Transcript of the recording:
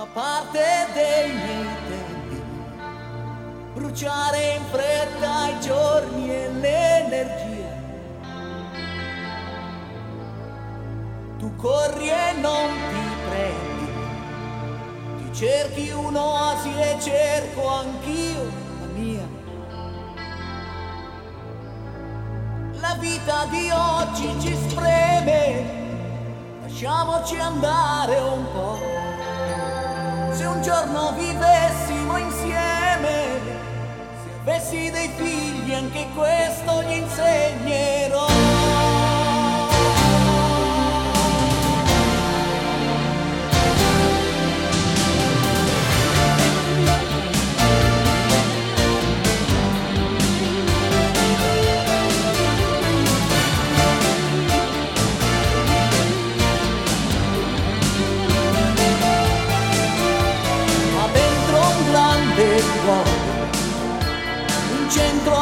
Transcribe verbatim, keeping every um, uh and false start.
fa parte dei miei tempi, bruciare in fretta i giorni e l'energia. Tu corri e non ti prendi, ti cerchi un'oasi e cerco anch'io la mia. La vita di oggi ci spreme, lasciamoci andare un po'. Se un giorno vivessimo insieme, se avessi dei figli anche questo gli insegnerò. In centro